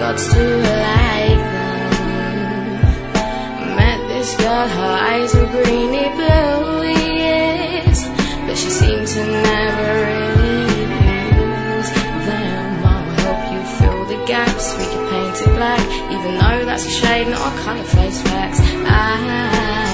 gods to like them. Met this girl, her eyes were greeny blue, yes, but she seemed to never really use them. I'll help you fill the gaps, we can paint it black, even though that's a shade, not a colour, face facts.